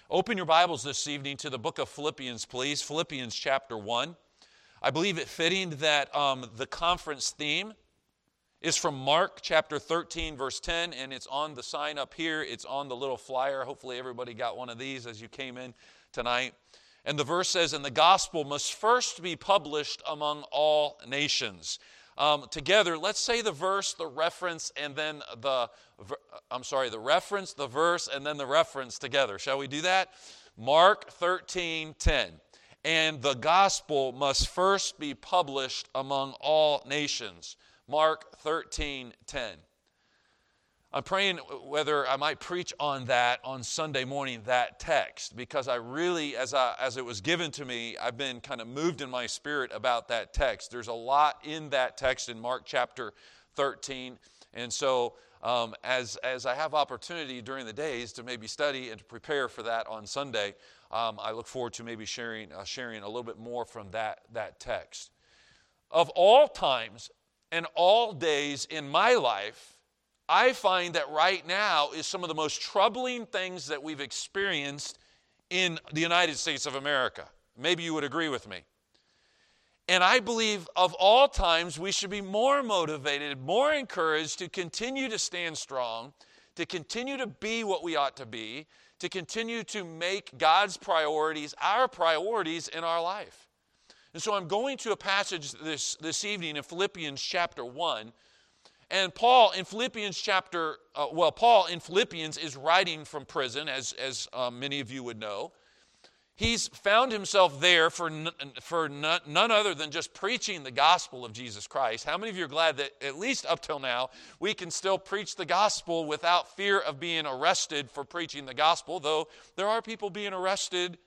Open your Bibles this evening to the book of Philippians, please. Philippians chapter 1. I believe it fitting that the conference theme is from Mark chapter 13, verse 10, and it's on the sign up here. It's on the little flyer. Hopefully everybody got one of these as you came in tonight. And the verse says, "And the gospel must first be published among all nations." Together, let's say the verse, the reference, and then the reference, the verse, and then the reference together. Shall we do that? Mark 13:10. "And the gospel must first be published among all nations." Mark 13:10. I'm praying whether I might preach on that on Sunday morning, that text, because I really, as it was given to me, I've been kind of moved in my spirit about that text. There's a lot in that text in Mark chapter 13, and so as I have opportunity during the days to maybe study and to prepare for that on Sunday, I look forward to maybe sharing a little bit more from that text. Of all times and all days in my life, I find that right now is some of the most troubling things that we've experienced in the United States of America. Maybe you would agree with me. And I believe of all times we should be more motivated, more encouraged to continue to stand strong, to continue to be what we ought to be, to continue to make God's priorities our priorities in our life. And so I'm going to a passage this evening in Philippians chapter 1. And Paul in Philippians is writing from prison, as many of you would know. He's found himself there for none other than just preaching the gospel of Jesus Christ. How many of you are glad that at least up till now we can still preach the gospel without fear of being arrested for preaching the gospel, though there are people being arrested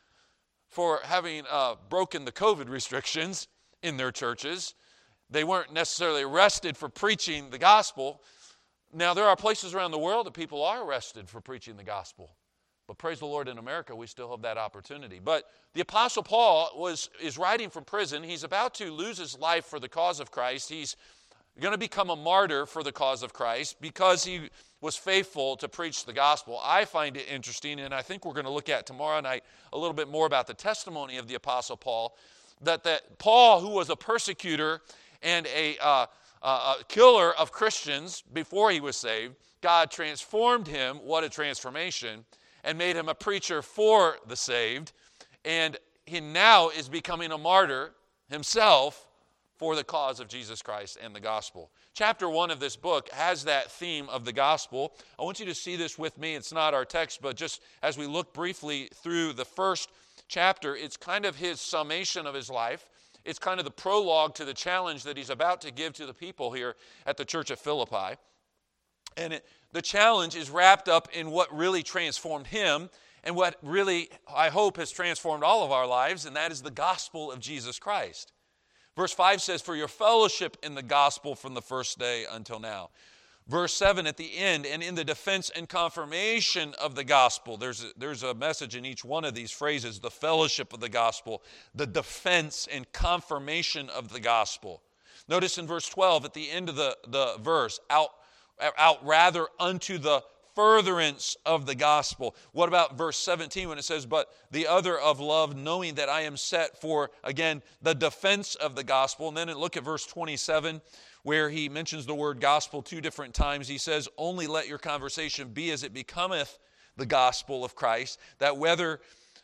for having broken the COVID restrictions in their churches. They weren't necessarily arrested for preaching the gospel. Now, there are places around the world that people are arrested for preaching the gospel. But praise the Lord, in America, we still have that opportunity. But the Apostle Paul is writing from prison. He's about to lose his life for the cause of Christ. He's going to become a martyr for the cause of Christ because he was faithful to preach the gospel. I find it interesting, and I think we're going to look at tomorrow night a little bit more about the testimony of the Apostle Paul, that Paul, who was a persecutor and a killer of Christians before he was saved, God transformed him, what a transformation, and made him a preacher for the saved. And he now is becoming a martyr himself for the cause of Jesus Christ and the gospel. Chapter 1 of this book has that theme of the gospel. I want you to see this with me. It's not our text, but just as we look briefly through the first chapter, it's kind of his summation of his life. It's kind of the prologue to the challenge that he's about to give to the people here at the church at Philippi. And the challenge is wrapped up in what really transformed him and what really, I hope, has transformed all of our lives, and that is the gospel of Jesus Christ. Verse 5 says, "For your fellowship in the gospel from the first day until now." Verse 7 at the end, "And in the defense and confirmation of the gospel." There's a message in each one of these phrases: the fellowship of the gospel, the defense and confirmation of the gospel. Notice in verse 12 at the end of the verse, out rather unto the furtherance of the gospel. What about verse 17 when it says, "But the other of love, knowing that I am set for," again, the defense of the gospel. And then look at verse 27, where he mentions the word gospel 2 different times. He says, "Only let your conversation be as it becometh the gospel of Christ, that whether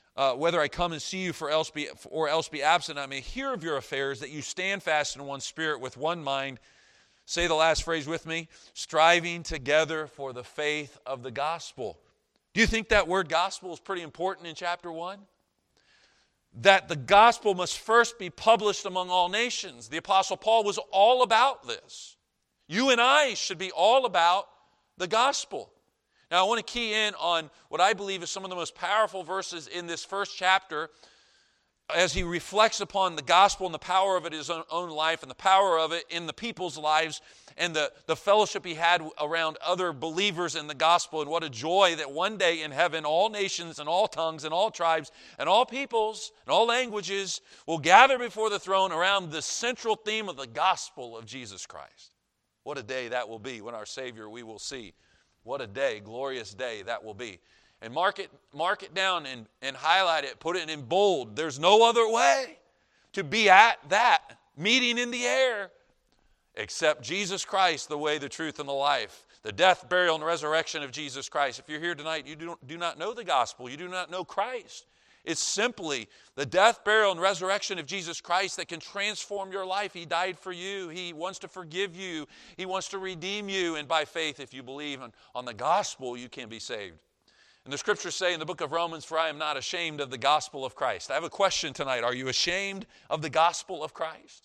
I come and see you or else be absent, I may hear of your affairs, that you stand fast in one spirit with one mind." Say the last phrase with me: striving together for the faith of the gospel. Do you think that word gospel is pretty important in chapter 1? That the gospel must first be published among all nations. The Apostle Paul was all about this. You and I should be all about the gospel. Now, I want to key in on what I believe is some of the most powerful verses in this first chapter as he reflects upon the gospel and the power of it in his own life and the power of it in the people's lives and the fellowship he had around other believers in the gospel. And what a joy that one day in heaven all nations and all tongues and all tribes and all peoples and all languages will gather before the throne around the central theme of the gospel of Jesus Christ. What a day that will be when our Savior we will see. What a day, glorious day that will be. and mark it down and highlight it, put it in bold. There's no other way to be at that meeting in the air except Jesus Christ, the way, the truth, and the life. The death, burial, and resurrection of Jesus Christ. If you're here tonight, you do not know the gospel. You do not know Christ. It's simply the death, burial, and resurrection of Jesus Christ that can transform your life. He died for you. He wants to forgive you. He wants to redeem you. And by faith, if you believe on the gospel, you can be saved. And the scriptures say in the book of Romans, "For I am not ashamed of the gospel of Christ." I have a question tonight. Are you ashamed of the gospel of Christ?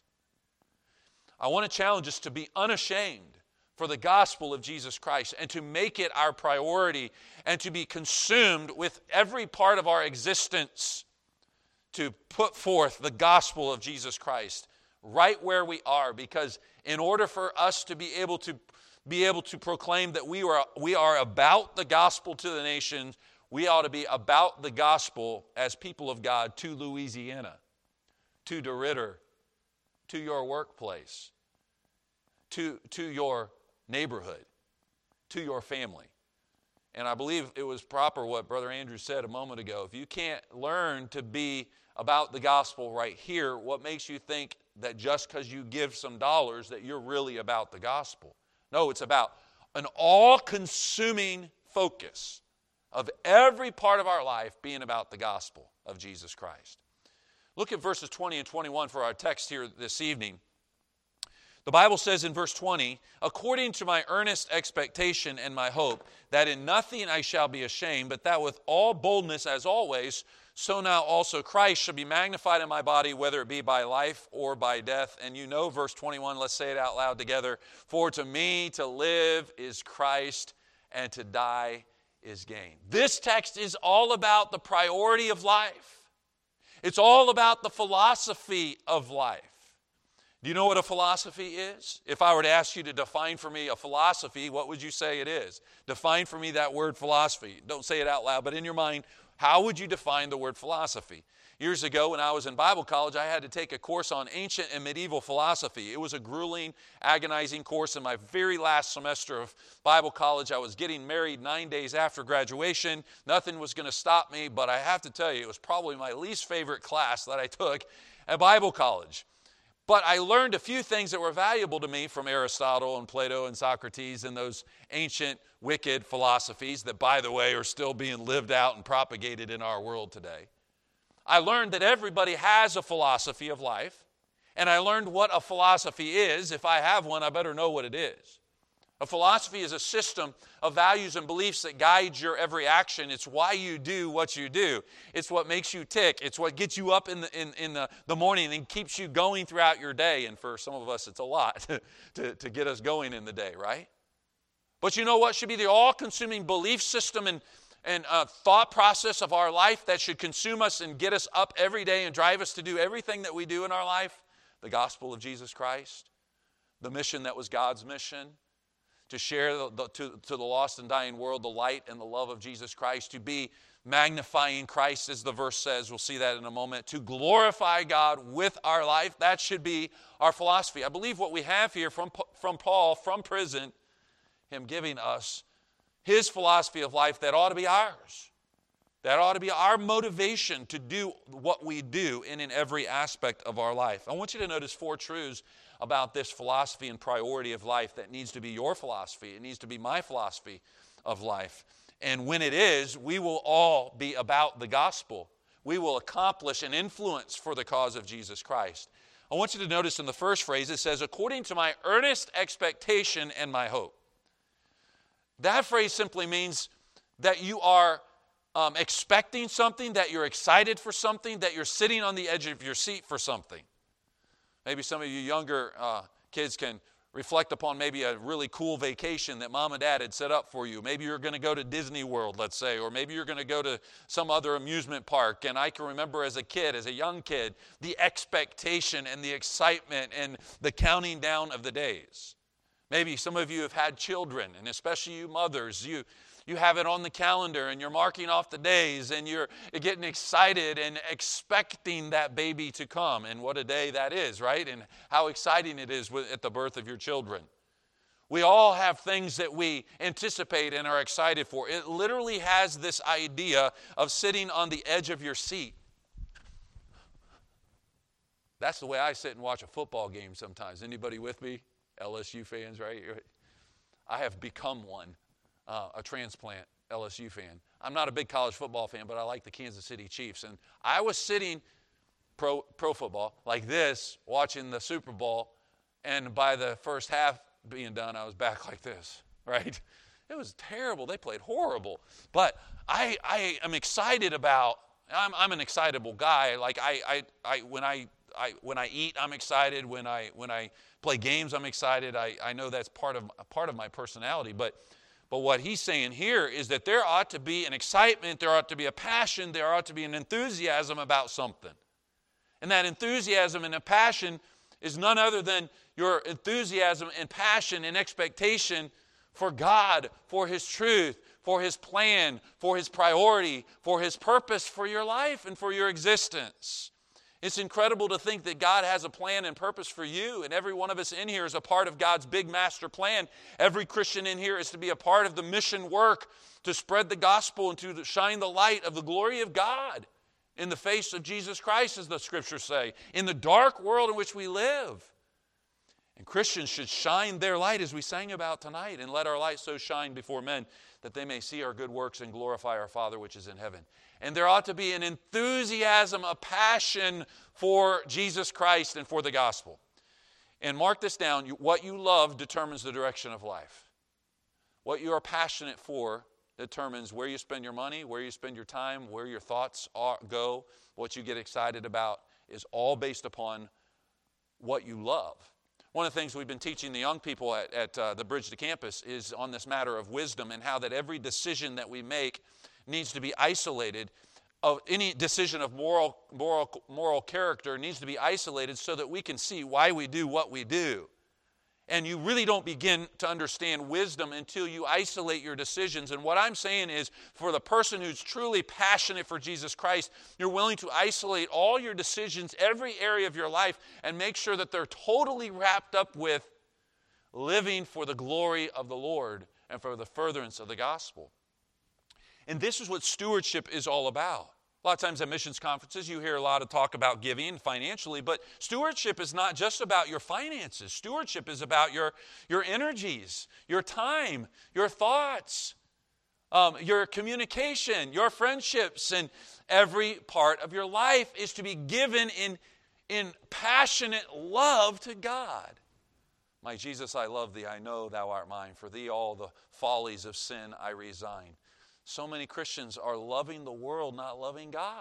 I want to challenge us to be unashamed for the gospel of Jesus Christ and to make it our priority and to be consumed with every part of our existence to put forth the gospel of Jesus Christ right where we are. Because in order for us to be able to proclaim that we are about the gospel to the nations, we ought to be about the gospel as people of God to Louisiana, to DeRidder, to your workplace, to your neighborhood, to your family. And I believe it was proper what Brother Andrew said a moment ago. If you can't learn to be about the gospel right here, what makes you think that just because you give some dollars that you're really about the gospel? No, it's about an all-consuming focus of every part of our life being about the gospel of Jesus Christ. Look at verses 20 and 21 for our text here this evening. The Bible says in verse 20, "According to my earnest expectation and my hope, that in nothing I shall be ashamed, but that with all boldness as always, so now also Christ shall be magnified in my body, whether it be by life or by death." And you know verse 21, let's say it out loud together. "For to me to live is Christ, and to die is gain." This text is all about the priority of life. It's all about the philosophy of life. Do you know what a philosophy is? If I were to ask you to define for me a philosophy, what would you say it is? Define for me that word philosophy. Don't say it out loud, but in your mind, how would you define the word philosophy? Years ago, when I was in Bible college, I had to take a course on ancient and medieval philosophy. It was a grueling, agonizing course. In my very last semester of Bible college, I was getting married 9 days after graduation. Nothing was going to stop me, but I have to tell you, it was probably my least favorite class that I took at Bible college. But I learned a few things that were valuable to me from Aristotle and Plato and Socrates and those ancient, wicked philosophies that, by the way, are still being lived out and propagated in our world today. I learned that everybody has a philosophy of life, and I learned what a philosophy is. If I have one, I better know what it is. A philosophy is a system of values and beliefs that guides your every action. It's why you do what you do. It's what makes you tick. It's what gets you up in the morning and keeps you going throughout your day. And for some of us, it's a lot to get us going in the day, right? But you know what should be the all-consuming belief system and thought process of our life that should consume us and get us up every day and drive us to do everything that we do in our life? The gospel of Jesus Christ, the mission that was God's mission, to share to the lost and dying world the light and the love of Jesus Christ, to be magnifying Christ, as the verse says. We'll see that in a moment. To glorify God with our life. That should be our philosophy. I believe what we have here from Paul, from prison, him giving us his philosophy of life, that ought to be ours. That ought to be our motivation to do what we do in every aspect of our life. I want you to notice 4 truths about this philosophy and priority of life that needs to be your philosophy. It needs to be my philosophy of life. And when it is, we will all be about the gospel. We will accomplish an influence for the cause of Jesus Christ. I want you to notice in the first phrase, it says, "According to my earnest expectation and my hope." That phrase simply means that you are expecting something, that you're excited for something, that you're sitting on the edge of your seat for something. Maybe some of you younger kids can reflect upon maybe a really cool vacation that mom and dad had set up for you. Maybe you're going to go to Disney World, let's say, or maybe you're going to go to some other amusement park. And I can remember as a young kid, the expectation and the excitement and the counting down of the days. Maybe some of you have had children, and especially you mothers, you have it on the calendar and you're marking off the days and you're getting excited and expecting that baby to come. And what a day that is, right? And how exciting it is at the birth of your children. We all have things that we anticipate and are excited for. It literally has this idea of sitting on the edge of your seat. That's the way I sit and watch a football game sometimes. Anybody with me? LSU fans, right? I have become one, a transplant LSU fan. I'm not a big college football fan, but I like the Kansas City Chiefs. And I was sitting, pro football, like this, watching the Super Bowl, and by the first half being done, I was back like this, right? It was terrible. They played horrible. But I am excited about, I'm an excitable guy. Like when I eat, I'm excited. When I play games, I'm excited. I know that's part of my personality. But what he's saying here is that there ought to be an excitement, there ought to be a passion, there ought to be an enthusiasm about something. And that enthusiasm and a passion is none other than your enthusiasm and passion and expectation for God, for His truth, for His plan, for His priority, for His purpose for your life and for your existence. It's incredible to think that God has a plan and purpose for you, and every one of us in here is a part of God's big master plan. Every Christian in here is to be a part of the mission work to spread the gospel and to shine the light of the glory of God in the face of Jesus Christ, as the Scriptures say, in the dark world in which we live. And Christians should shine their light, as we sang about tonight, and let our light so shine before men that they may see our good works and glorify our Father which is in heaven. And there ought to be an enthusiasm, a passion for Jesus Christ and for the gospel. And mark this down, what you love determines the direction of life. What you are passionate for determines where you spend your money, where you spend your time, where your thoughts go, what you get excited about is all based upon what you love. One of the things we've been teaching the young people at the Bridge to Campus is on this matter of wisdom and how that every decision that we make needs to be isolated. Any decision of moral character needs to be isolated so that we can see why we do what we do. And you really don't begin to understand wisdom until you isolate your decisions. And what I'm saying is, for the person who's truly passionate for Jesus Christ, you're willing to isolate all your decisions, every area of your life, and make sure that they're totally wrapped up with living for the glory of the Lord and for the furtherance of the gospel. And this is what stewardship is all about. A lot of times at missions conferences, you hear a lot of talk about giving financially, but stewardship is not just about your finances. Stewardship is about your energies, your time, your thoughts, your communication, your friendships, and every part of your life is to be given in passionate love to God. My Jesus, I love Thee. I know Thou art mine. For Thee all the follies of sin I resign. So many Christians are loving the world, not loving God.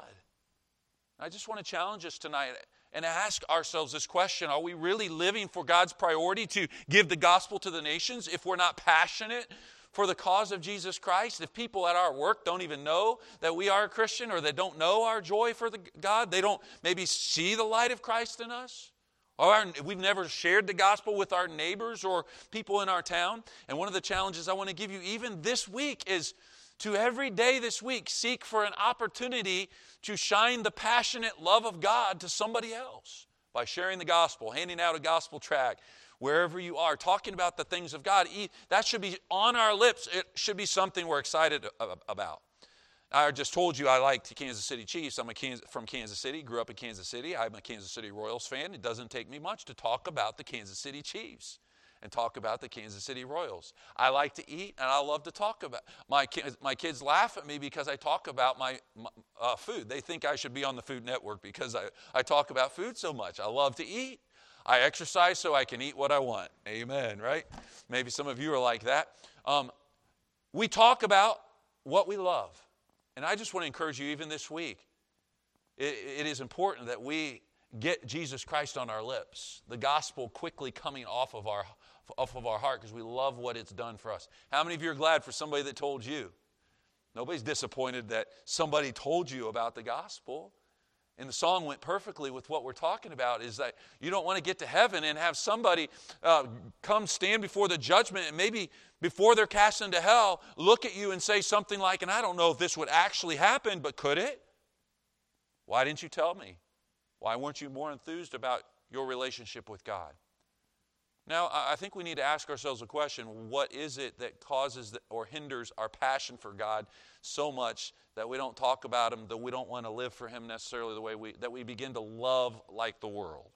I just want to challenge us tonight and ask ourselves this question. Are we really living for God's priority to give the gospel to the nations if we're not passionate for the cause of Jesus Christ? If people at our work don't even know that we are a Christian, or they don't know our joy for God, they don't maybe see the light of Christ in us, or we've never shared the gospel with our neighbors or people in our town. And one of the challenges I want to give you even this week is to every day this week seek for an opportunity to shine the passionate love of God to somebody else by sharing the gospel, handing out a gospel tract, wherever you are, talking about the things of God. That should be on our lips. It should be something we're excited about. I just told you I like the Kansas City Chiefs. I'm from Kansas City, grew up in Kansas City. I'm a Kansas City Royals fan. It doesn't take me much to talk about the Kansas City Chiefs and talk about the Kansas City Royals. I like to eat, and I love to talk about. My kids laugh at me because I talk about my food. They think I should be on the Food Network because I talk about food so much. I love to eat. I exercise so I can eat what I want. Amen, right? Maybe some of you are like that. We talk about what we love. And I just want to encourage you, even this week, it is important that we get Jesus Christ on our lips, the gospel quickly coming off of our heart because we love what it's done for us. How many of you are glad for somebody that told you? Nobody's disappointed that somebody told you about the gospel. And the song went perfectly with what we're talking about, is that you don't want to get to heaven and have somebody come stand before the judgment, and maybe before they're cast into hell, look at you and say something like, and I don't know if this would actually happen, but could it? Why didn't you tell me? Why weren't you more enthused about your relationship with God? Now, I think we need to ask ourselves a question. What is it that causes or hinders our passion for God so much that we don't talk about Him, that we don't want to live for Him necessarily the way that we begin to love like the world?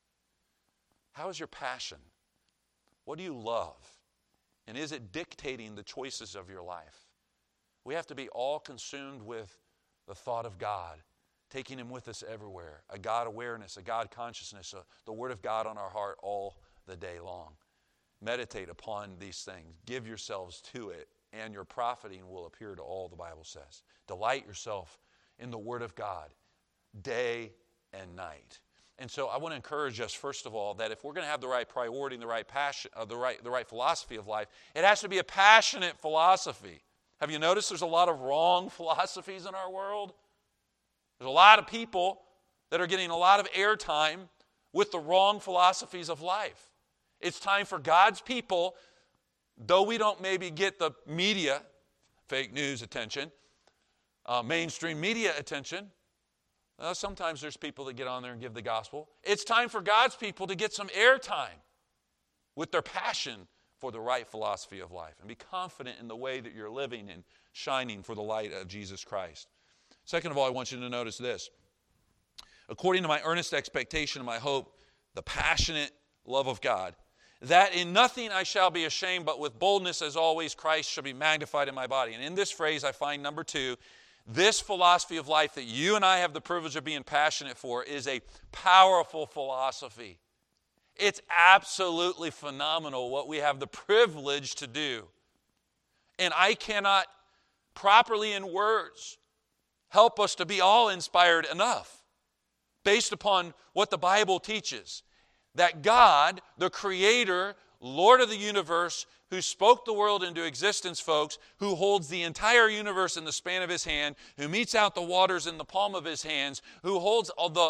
How is your passion? What do you love? And is it dictating the choices of your life? We have to be all consumed with the thought of God, taking Him with us everywhere, a God awareness, a God consciousness, the Word of God on our heart all the day long. Meditate upon these things. Give yourselves to it, and your profiting will appear to all, the Bible says. Delight yourself in the Word of God day and night. And so I want to encourage us, first of all, that if we're going to have the right priority and the right passion, the right philosophy of life, it has to be a passionate philosophy. Have you noticed there's a lot of wrong philosophies in our world? There's a lot of people that are getting a lot of airtime with the wrong philosophies of life. It's time for God's people, though we don't maybe get the media, fake news attention, mainstream media attention. Sometimes there's people that get on there and give the gospel. It's time for God's people to get some airtime with their passion for the right philosophy of life and be confident in the way that you're living and shining for the light of Jesus Christ. Second of all, I want you to notice this. According to my earnest expectation and my hope, the passionate love of God, that in nothing I shall be ashamed, but with boldness as always Christ shall be magnified in my body. And in this phrase I find number 2, this philosophy of life that you and I have the privilege of being passionate for is a powerful philosophy. It's absolutely phenomenal what we have the privilege to do. And I cannot properly in words help us to be awe-inspired enough based upon what the Bible teaches. That God, the Creator, Lord of the universe, who spoke the world into existence, folks, who holds the entire universe in the span of His hand, who meets out the waters in the palm of His hands, who holds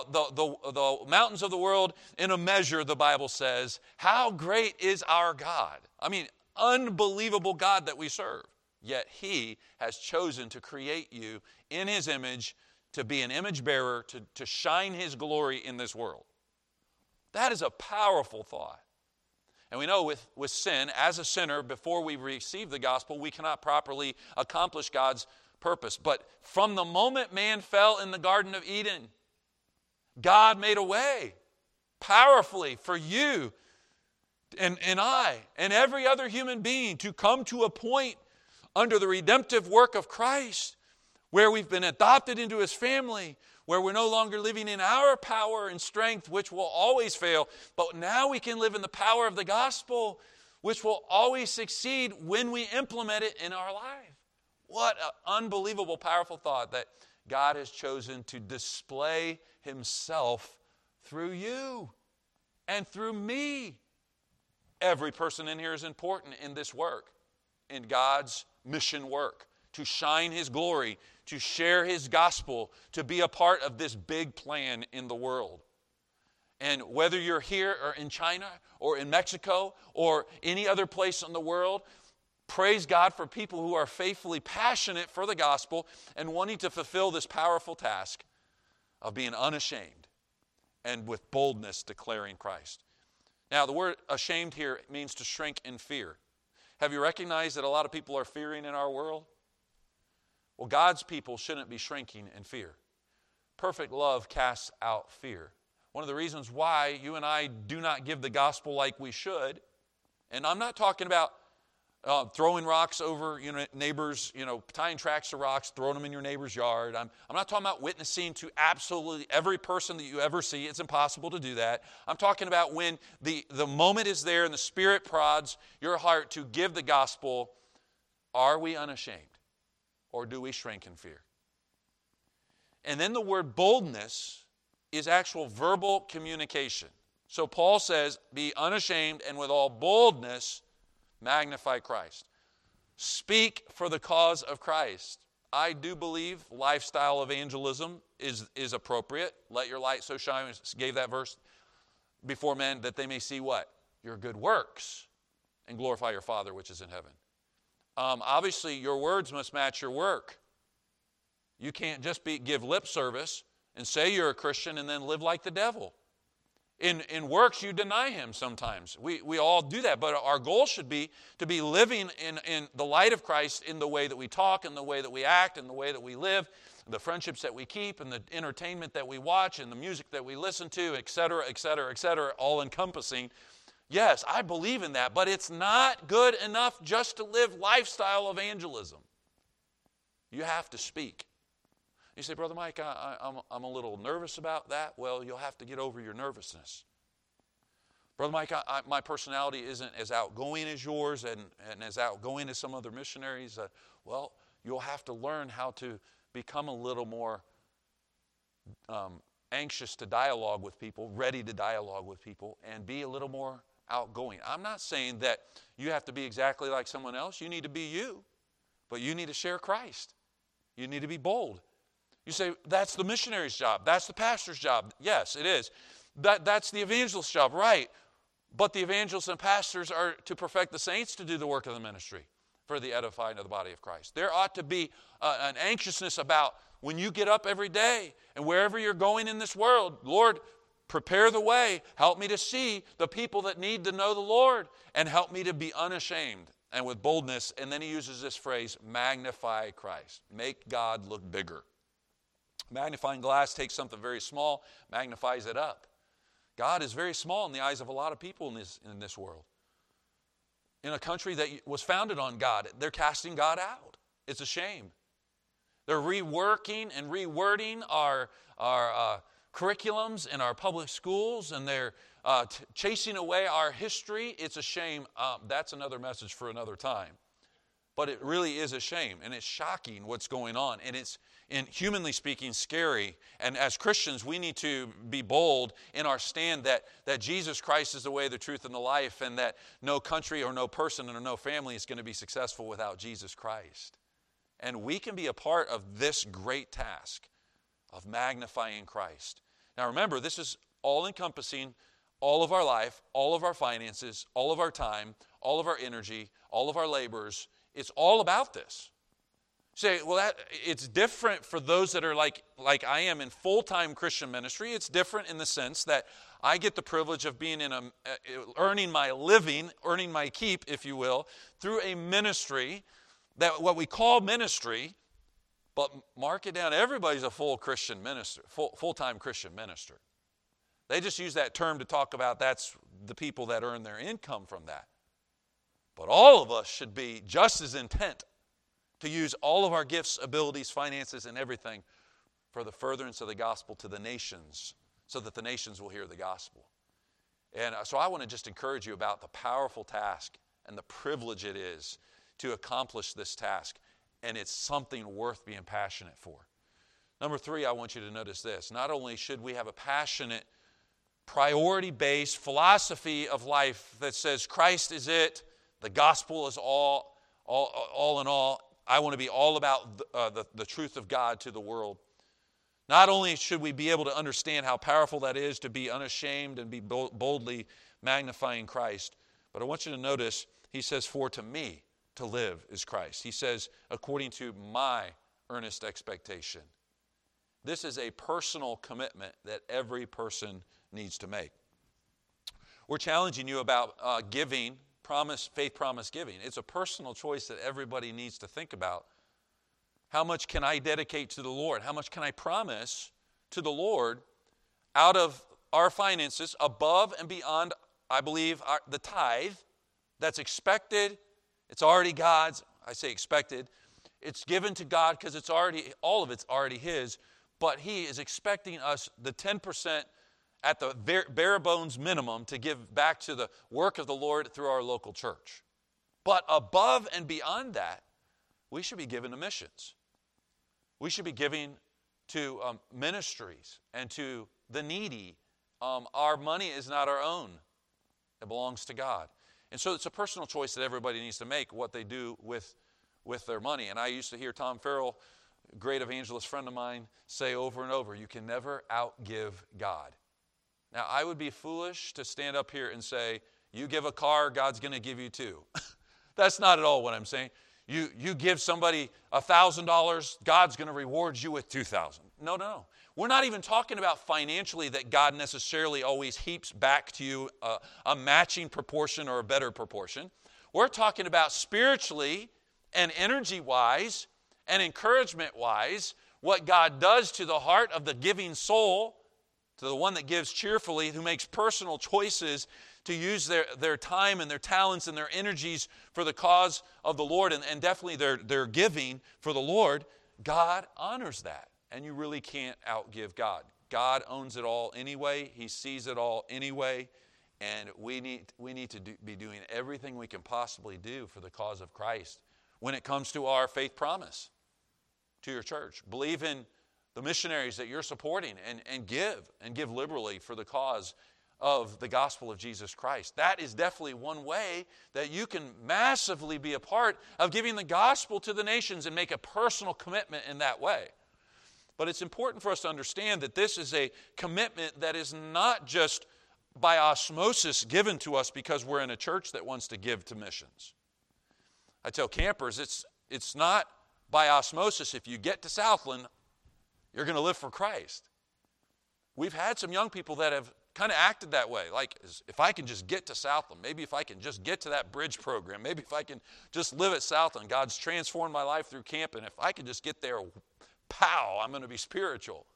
the mountains of the world in a measure, the Bible says. How great is our God? I mean, unbelievable God that we serve. Yet He has chosen to create you in His image, to be an image bearer, to shine His glory in this world. That is a powerful thought. And we know with sin, as a sinner, before we receive the gospel, we cannot properly accomplish God's purpose. But from the moment man fell in the Garden of Eden, God made a way powerfully for you and I and every other human being to come to a point under the redemptive work of Christ where we've been adopted into His family, where we're no longer living in our power and strength, which will always fail, but now we can live in the power of the gospel, which will always succeed when we implement it in our life. What an unbelievable, powerful thought that God has chosen to display Himself through you and through me. Every person in here is important in this work, in God's mission work, to shine His glory, to share His gospel, to be a part of this big plan in the world. And whether you're here or in China or in Mexico or any other place in the world, praise God for people who are faithfully passionate for the gospel and wanting to fulfill this powerful task of being unashamed and with boldness declaring Christ. Now, the word ashamed here means to shrink in fear. Have you recognized that a lot of people are fearing in our world? Well, God's people shouldn't be shrinking in fear. Perfect love casts out fear. One of the reasons why you and I do not give the gospel like we should, and I'm not talking about throwing rocks over neighbors, tying tracks to rocks, throwing them in your neighbor's yard. I'm not talking about witnessing to absolutely every person that you ever see. It's impossible to do that. I'm talking about when the moment is there and the Spirit prods your heart to give the gospel. Are we unashamed? Or do we shrink in fear? And then the word boldness is actual verbal communication. So Paul says, be unashamed and with all boldness magnify Christ. Speak for the cause of Christ. I do believe lifestyle evangelism is appropriate. Let your light so shine, gave that verse before men, that they may see what? Your good works and glorify your Father which is in heaven. Obviously, your words must match your work. You can't just give lip service and say you're a Christian and then live like the devil. In works, you deny him sometimes. We all do that, but our goal should be to be living in the light of Christ in the way that we talk, in the way that we act, in the way that we live, the friendships that we keep, and the entertainment that we watch, and the music that we listen to, et cetera, et cetera, et cetera, all encompassing. Yes, I believe in that, but it's not good enough just to live lifestyle evangelism. You have to speak. You say, Brother Mike, I'm a little nervous about that. Well, you'll have to get over your nervousness. Brother Mike, my personality isn't as outgoing as yours and as outgoing as some other missionaries. Well, you'll have to learn how to become a little more anxious to dialogue with people, ready to dialogue with people, and be a little more outgoing. I'm not saying that you have to be exactly like someone else. You need to be you, but you need to share Christ. You need to be bold. You say, that's the missionary's job. That's the pastor's job. Yes, it is. That's the evangelist's job, right. But the evangelists and pastors are to perfect the saints to do the work of the ministry for the edifying of the body of Christ. There ought to be an anxiousness about when you get up every day and wherever you're going in this world, Lord, prepare the way. Help me to see the people that need to know the Lord, and help me to be unashamed and with boldness. And then he uses this phrase, magnify Christ. Make God look bigger. Magnifying glass takes something very small, magnifies it up. God is very small in the eyes of a lot of people in this world. In a country that was founded on God, they're casting God out. It's a shame. They're reworking and rewording our curriculums in our public schools, and they're chasing away our history. It's a shame. That's another message for another time. But it really is a shame, and it's shocking what's going on, and it's, humanly speaking, scary. And as Christians, we need to be bold in our stand that Jesus Christ is the way, the truth, and the life, and that no country or no person or no family is going to be successful without Jesus Christ. And we can be a part of this great task of magnifying Christ. Now remember, this is all-encompassing all of our life, all of our finances, all of our time, all of our energy, all of our labors. It's all about this. You say, well, it's different for those that are like I am in full-time Christian ministry. It's different in the sense that I get the privilege of being earning my living, earning my keep, if you will, through a ministry, that what we call ministry, but mark it down, everybody's a full Christian minister, full-time Christian minister. They just use that term to talk about that's the people that earn their income from that. But all of us should be just as intent to use all of our gifts, abilities, finances, and everything for the furtherance of the gospel to the nations, so that the nations will hear the gospel. And so I want to just encourage you about the powerful task and the privilege it is to accomplish this task. And it's something worth being passionate for. Number 3, I want you to notice this. Not only should we have a passionate, priority-based philosophy of life that says Christ is it, the gospel is all in all. I want to be all about the truth of God to the world. Not only should we be able to understand how powerful that is to be unashamed and be boldly magnifying Christ, but I want you to notice, he says, for to me to live is Christ. He says, according to my earnest expectation. This is a personal commitment that every person needs to make. We're challenging you about giving, faith promise giving. It's a personal choice that everybody needs to think about. How much can I dedicate to the Lord? How much can I promise to the Lord out of our finances above and beyond, I believe, the tithe that's expected? It's already God's. I say expected. It's given to God because all of it's already His. But He is expecting us the 10% at the bare bones minimum to give back to the work of the Lord through our local church. But above and beyond that, we should be giving to missions. We should be giving to ministries and to the needy. Our money is not our own. It belongs to God. And so it's a personal choice that everybody needs to make what they do with their money. And I used to hear Tom Farrell, a great evangelist friend of mine, say over and over, you can never outgive God. Now, I would be foolish to stand up here and say, you give a car, God's going to give you two. That's not at all what I'm saying. you give somebody $1,000, God's going to reward you with $2,000. No. We're not even talking about financially that God necessarily always heaps back to you a matching proportion or a better proportion. We're talking about spiritually and energy-wise and encouragement-wise what God does to the heart of the giving soul, to the one that gives cheerfully, who makes personal choices to use their time and their talents and their energies for the cause of the Lord, and definitely their giving for the Lord. God honors that, and you really can't outgive God. God owns it all anyway. He sees it all anyway, and we need to be doing everything we can possibly do for the cause of Christ when it comes to our faith promise to your church. Believe in the missionaries that you're supporting and give liberally for the cause of the gospel of Jesus Christ. That is definitely one way that you can massively be a part of giving the gospel to the nations and make a personal commitment in that way. But it's important for us to understand that this is a commitment that is not just by osmosis given to us because we're in a church that wants to give to missions. I tell campers, it's not by osmosis. If you get to Southland, you're going to live for Christ. We've had some young people that have kind of acted that way. Like, if I can just get to Southland, maybe if I can just get to that bridge program, maybe if I can just live at Southland, God's transformed my life through camp, and if I can just get there, pow, I'm going to be spiritual.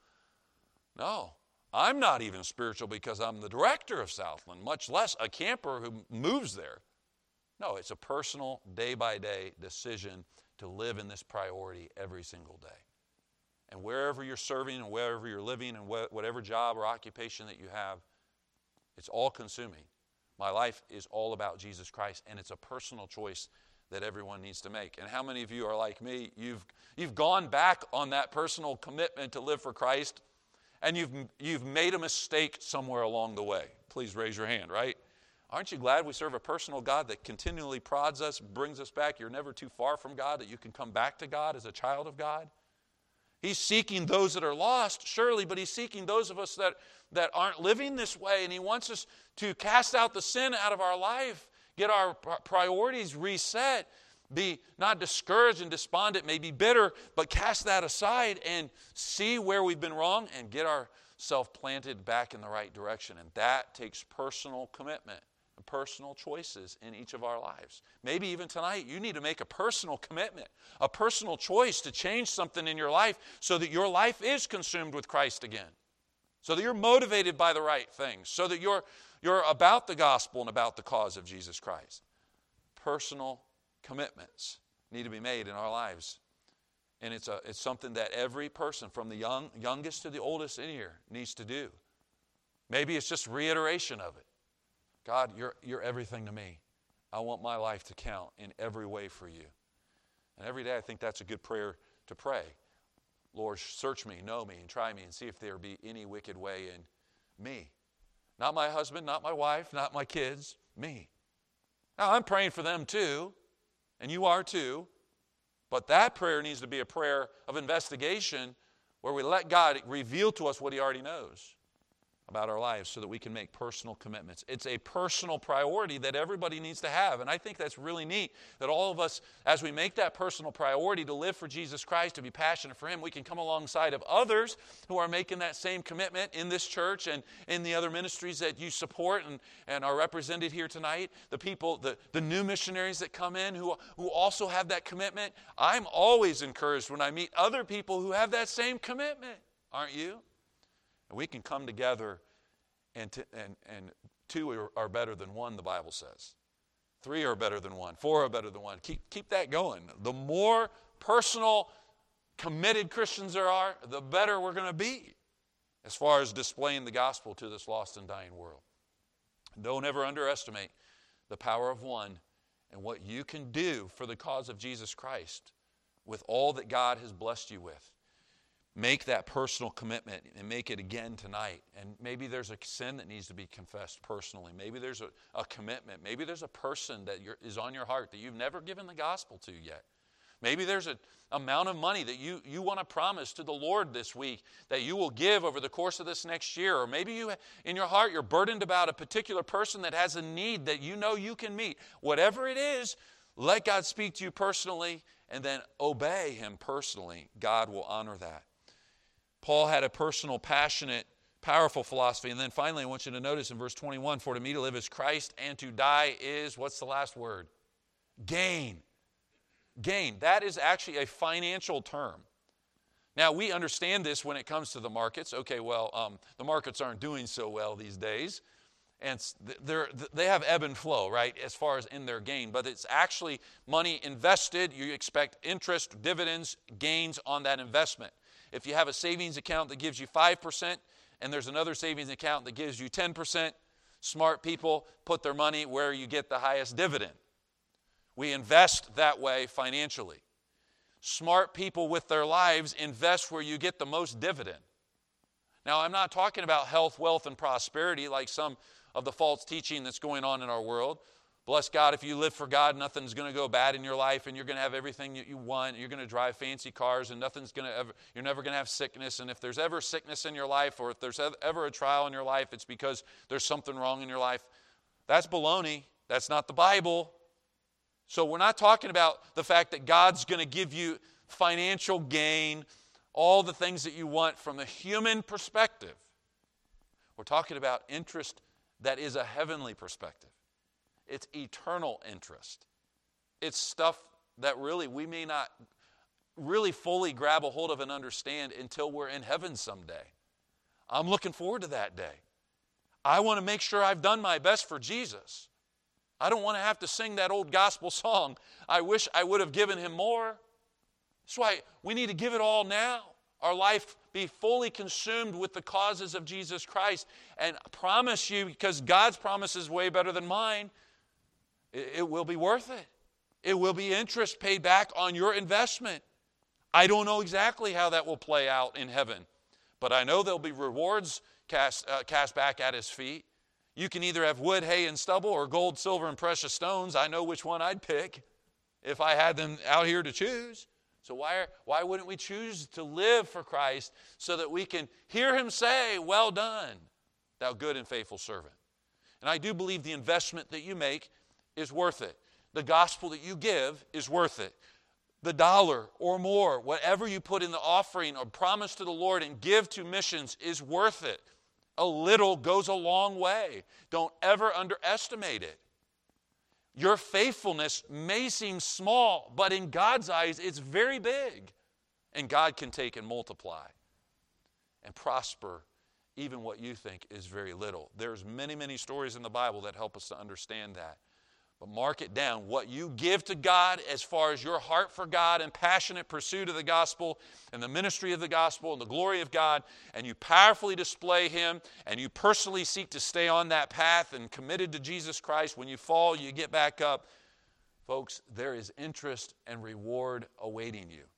No, I'm not even spiritual because I'm the director of Southland, much less a camper who moves there. No, it's a personal, day-by-day decision to live in this priority every single day. And wherever you're serving and wherever you're living and whatever job or occupation that you have, it's all consuming. My life is all about Jesus Christ, and it's a personal choice that everyone needs to make. And how many of you are like me? You've gone back on that personal commitment to live for Christ, and you've made a mistake somewhere along the way. Please raise your hand, right? Aren't you glad we serve a personal God that continually prods us, brings us back? You're never too far from God, that you can come back to God as a child of God. He's seeking those that are lost, surely, but He's seeking those of us that aren't living this way, and He wants us to cast out the sin out of our life, get our priorities reset, be not discouraged and despondent, maybe bitter, but cast that aside and see where we've been wrong and get ourselves planted back in the right direction. And that takes personal commitment and personal choices in each of our lives. Maybe even tonight you need to make a personal commitment, a personal choice to change something in your life so that your life is consumed with Christ again, so that you're motivated by the right things, so that you're about the gospel and about the cause of Jesus Christ. Personal commitments need to be made in our lives. And it's something that every person, from the youngest to the oldest in here, needs to do. Maybe it's just reiteration of it. God, you're everything to me. I want my life to count in every way for you. And every day I think that's a good prayer to pray. Lord, search me, know me, and try me, and see if there be any wicked way in me. Not my husband, not my wife, not my kids, me. Now, I'm praying for them too, and you are too, but that prayer needs to be a prayer of investigation where we let God reveal to us what He already knows about our lives so that we can make personal commitments. It's a personal priority that everybody needs to have, and I think that's really neat that all of us, as we make that personal priority to live for Jesus Christ, to be passionate for Him, we can come alongside of others who are making that same commitment in this church and in the other ministries that you support and are represented here tonight, the people, the new missionaries that come in who also have that commitment. I'm always encouraged when I meet other people who have that same commitment, aren't you? And we can come together, and two are better than one, the Bible says. 3 are better than 1. 4 are better than 1. Keep that going. The more personal, committed Christians there are, the better we're going to be as far as displaying the gospel to this lost and dying world. Don't ever underestimate the power of one and what you can do for the cause of Jesus Christ with all that God has blessed you with. Make that personal commitment and make it again tonight. And maybe there's a sin that needs to be confessed personally. Maybe there's a commitment. Maybe there's a person that is on your heart that you've never given the gospel to yet. Maybe there's an amount of money that you want to promise to the Lord this week that you will give over the course of this next year. Or maybe you, in your heart, you're burdened about a particular person that has a need that you know you can meet. Whatever it is, Let God speak to you personally, and then obey him personally. God will honor that. Paul had a personal, passionate, powerful philosophy. And then finally, I want you to notice in verse 21, for to me to live is Christ, and to die is, what's the last word? Gain. Gain. That is actually a financial term. Now, we understand this when it comes to the markets. Okay, well, the markets aren't doing so well these days. And they have ebb and flow, right, as far as in their gain. But it's actually money invested. You expect interest, dividends, gains on that investment. If you have a savings account that gives you 5%, and there's another savings account that gives you 10%, smart people put their money where you get the highest dividend. We invest that way financially. Smart people with their lives invest where you get the most dividend. Now, I'm not talking about health, wealth, and prosperity like some of the false teaching that's going on in our world. Bless God, if you live for God, nothing's going to go bad in your life, and you're going to have everything that you want. You're going to drive fancy cars, and you're never going to have sickness. And if there's ever sickness in your life, or if there's ever a trial in your life, it's because there's something wrong in your life. That's baloney. That's not the Bible. So we're not talking about the fact that God's going to give you financial gain, all the things that you want from a human perspective. We're talking about interest that is a heavenly perspective. It's eternal interest. It's stuff that really we may not really fully grab a hold of and understand until we're in heaven someday. I'm looking forward to that day. I want to make sure I've done my best for Jesus. I don't want to have to sing that old gospel song, I wish I would have given him more. That's why we need to give it all now. Our life be fully consumed with the causes of Jesus Christ. And I promise you, because God's promise is way better than mine, it will be worth it. It will be interest paid back on your investment. I don't know exactly how that will play out in heaven, but I know there'll be rewards cast back at his feet. You can either have wood, hay, and stubble, or gold, silver, and precious stones. I know which one I'd pick if I had them out here to choose. So why wouldn't we choose to live for Christ so that we can hear him say, well done, thou good and faithful servant. And I do believe the investment that you make is worth it. The gospel that you give is worth it. The $1 or more, whatever you put in the offering or promise to the Lord and give to missions is worth it. A little goes a long way. Don't ever underestimate it. Your faithfulness may seem small, but in God's eyes, it's very big. And God can take and multiply and prosper even what you think is very little. There's many, many stories in the Bible that help us to understand that. But mark it down. What you give to God as far as your heart for God and passionate pursuit of the gospel and the ministry of the gospel and the glory of God, and you powerfully display him, and you personally seek to stay on that path and committed to Jesus Christ. When you fall, you get back up. Folks, there is interest and reward awaiting you,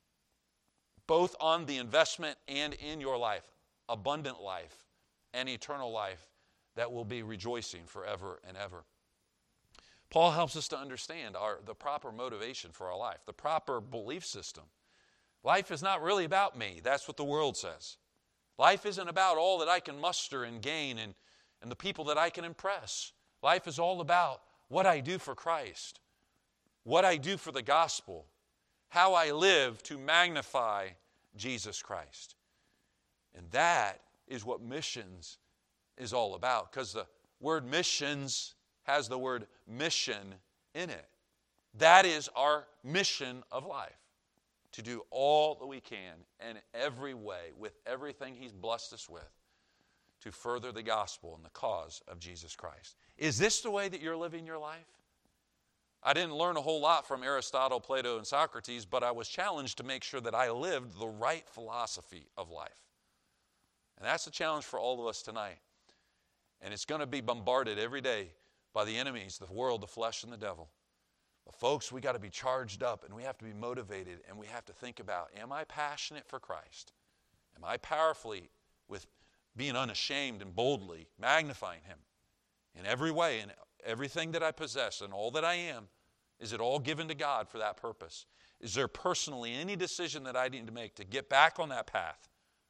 both on the investment and in your life, abundant life and eternal life that will be rejoicing forever and ever. Paul helps us to understand the proper motivation for our life, the proper belief system. Life is not really about me. That's what the world says. Life isn't about all that I can muster and gain and the people that I can impress. Life is all about what I do for Christ, what I do for the gospel, how I live to magnify Jesus Christ. And that is what missions is all about, because the word missions has the word mission in it. That is our mission of life, to do all that we can in every way, with everything he's blessed us with, to further the gospel and the cause of Jesus Christ. Is this the way that you're living your life? I didn't learn a whole lot from Aristotle, Plato, and Socrates, but I was challenged to make sure that I lived the right philosophy of life. And that's the challenge for all of us tonight. And it's going to be bombarded every day by the enemies, the world, the flesh, and the devil. But folks, we got to be charged up, and we have to be motivated, and we have to think about, am I passionate for Christ? Am I powerfully, with being unashamed and boldly magnifying him in every way, in everything that I possess and all that I am? Is it all given to God for that purpose? Is there personally any decision that I need to make to get back on that path,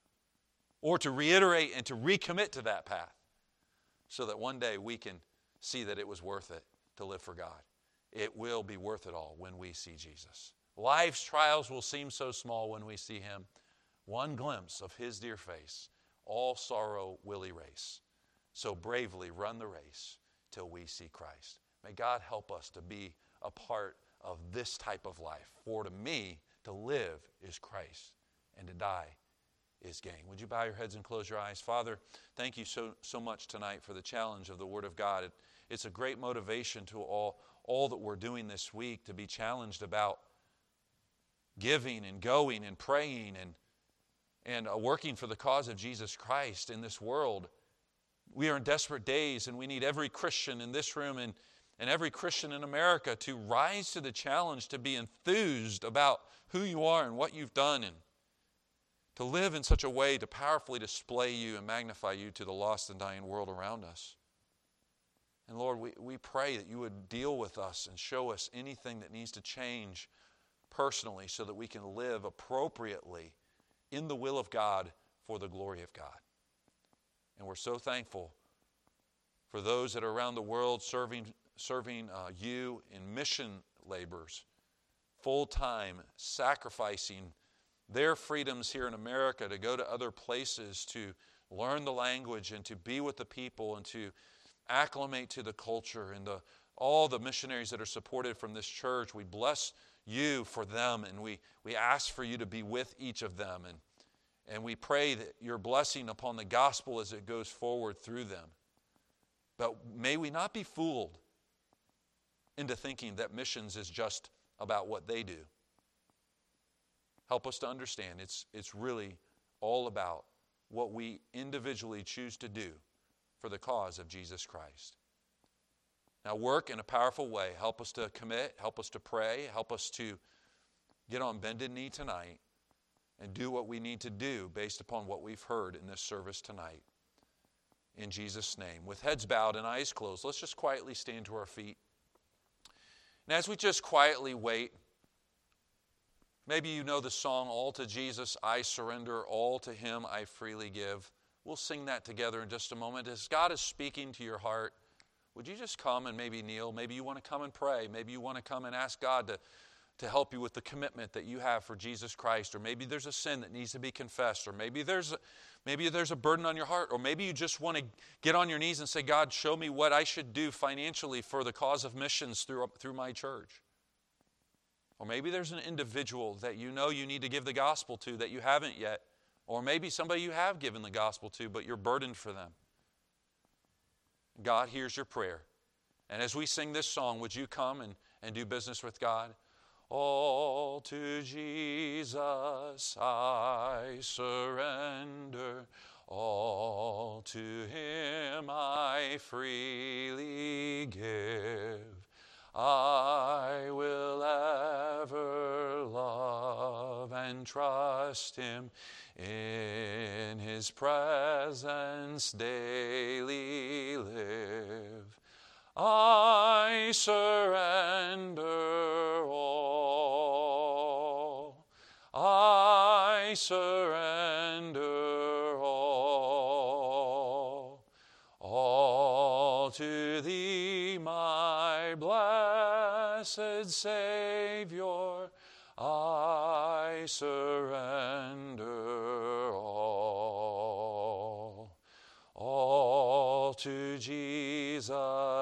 or to reiterate and to recommit to that path, so that one day we can see that it was worth it to live for God? it will be worth it all when we see Jesus. Life's trials will seem so small when we see him. One glimpse of his dear face, all sorrow will erase. So bravely run the race till we see Christ. May God help us to be a part of this type of life. For to me, to live is Christ, and to die is gain. Would you bow your heads and close your eyes? Father, thank you so much tonight for the challenge of the Word of God. It's a great motivation to all that we're doing this week, to be challenged about giving and going and praying and working for the cause of Jesus Christ in this world. We are in desperate days, and we need every Christian in this room and every Christian in America to rise to the challenge, to be enthused about who you are and what you've done, and to live in such a way to powerfully display you and magnify you to the lost and dying world around us. And Lord, we pray that you would deal with us and show us anything that needs to change personally so that we can live appropriately in the will of God for the glory of God. And we're so thankful for those that are around the world serving you in mission labors, full-time, sacrificing their freedoms here in America to go to other places to learn the language and to be with the people and to acclimate to the culture, and all the missionaries that are supported from this church. We bless you for them, and we ask for you to be with each of them, and we pray that your blessing upon the gospel as it goes forward through them. But may we not be fooled into thinking that missions is just about what they do. Help us to understand it's really all about what we individually choose to do for the cause of Jesus Christ. Now work in a powerful way. Help us to commit. Help us to pray. Help us to get on bended knee tonight and do what we need to do based upon what we've heard in this service tonight. In Jesus' name. With heads bowed and eyes closed, let's just quietly stand to our feet. And as we just quietly wait, maybe you know the song, All to Jesus I Surrender, All to Him I Freely Give. We'll sing that together in just a moment. As God is speaking to your heart, would you just come and maybe kneel? Maybe you want to come and pray. Maybe you want to come and ask God to help you with the commitment that you have for Jesus Christ. Or maybe there's a sin that needs to be confessed. Or maybe there's a burden on your heart. Or maybe you just want to get on your knees and say, God, show me what I should do financially for the cause of missions through my church. Or maybe there's an individual that you know you need to give the gospel to that you haven't yet. Or maybe somebody you have given the gospel to, but you're burdened for them. God hears your prayer. And as we sing this song, would you come and do business with God? All to Jesus I surrender. All to Him I freely give. I will ever love and trust Him, in His presence daily live. I surrender all. I surrender all. All to Thee, my blessed Savior, I surrender all. All to Jesus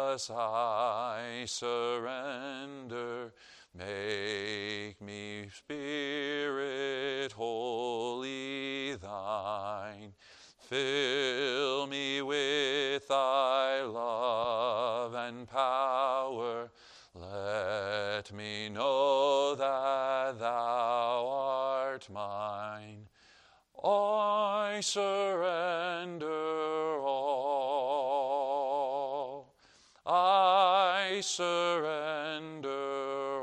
I surrender. Make me, Spirit, wholly Thine. Fill me with Thy love and power. Let me know that Thou art mine. I surrender all. I surrender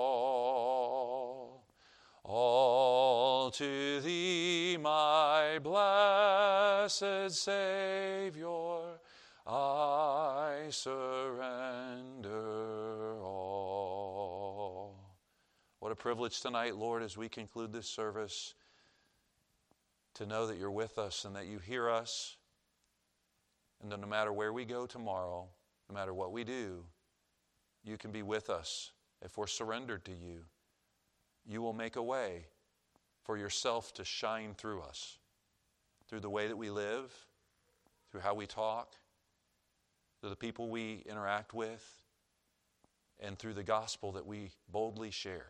all. All to Thee, my blessed Savior, I surrender all. What a privilege tonight, Lord, as we conclude this service, to know that You're with us and that You hear us, and that no matter where we go tomorrow, no matter what we do, you can be with us if we're surrendered to you. You will make a way for yourself to shine through us, through the way that we live, through how we talk, through the people we interact with, and through the gospel that we boldly share.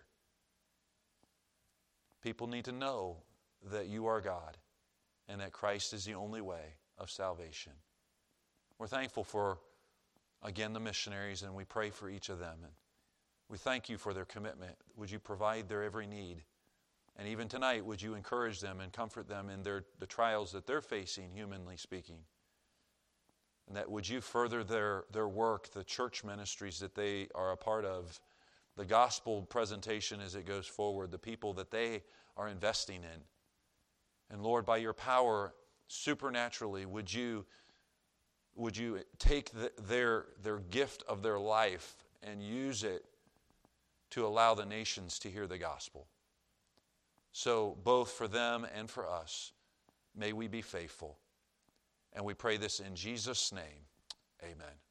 People need to know that you are God and that Christ is the only way of salvation. We're thankful for, again, the missionaries, and we pray for each of them. And we thank you for their commitment. Would you provide their every need? And even tonight, would you encourage them and comfort them in the trials that they're facing, humanly speaking? And that would you further their work, the church ministries that they are a part of, the gospel presentation as it goes forward, the people that they are investing in. And Lord, by your power, supernaturally, would you take their gift of their life and use it to allow the nations to hear the gospel. So both for them and for us, may we be faithful. And we pray this in Jesus' name. Amen.